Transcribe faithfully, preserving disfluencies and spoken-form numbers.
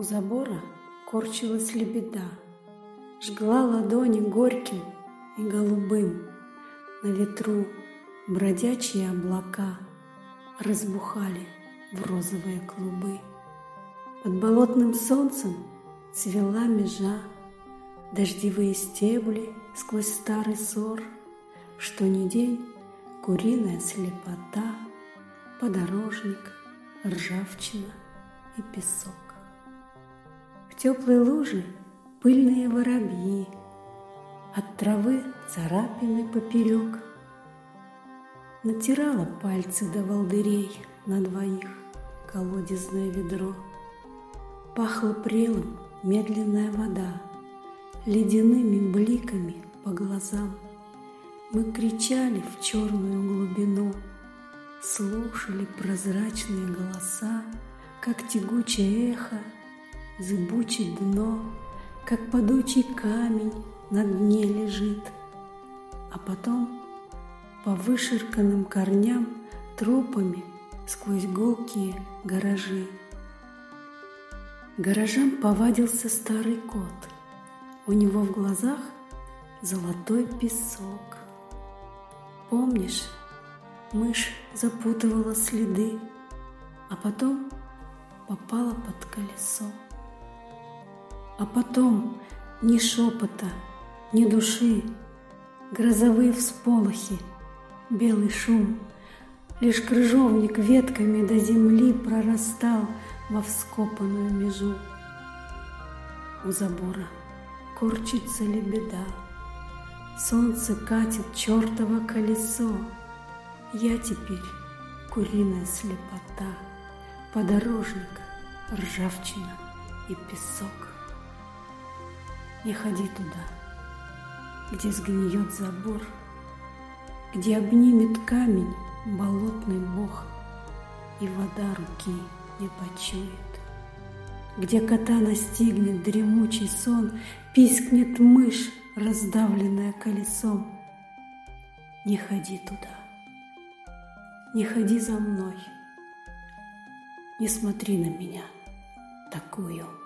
У забора корчилась лебеда, жгла ладони горьким и голубым. На ветру бродячие облака разбухали в розовые клубы. Под болотным солнцем цвела межа, дождевые стебли сквозь старый сор. Что ни день куриная слепота, подорожник, ржавчина и песок. В теплой луже пыльные воробьи, от травы царапины поперек. Натирала пальцы до волдырей на двоих колодезное ведро. Пахла прелым медленная вода, ледяными бликами по глазам. Мы кричали в черную глубину, слушали прозрачные голоса, как тягучее эхо, зыбучее дно, как падучий камень на дне лежит. А потом по выширканным корням тропами сквозь гулкие гаражи. Гаражам повадился старый кот, у него в глазах золотой песок. Помнишь, мышь запутывала следы, а потом попала под колесо. А потом ни шепота, ни души, грозовые всполохи, белый шум, лишь крыжовник ветками до земли прорастал во вскопанную межу. У забора корчится лебеда, солнце катит чертово колесо. Я теперь куриная слепота, подорожник, ржавчина и песок. Не ходи туда, где сгниет забор, где обнимет камень болотный бог, и вода руки не почует, где кота настигнет дремучий сон, пискнет мышь, раздавленная колесом. Не ходи туда, не ходи за мной, не смотри на меня такую.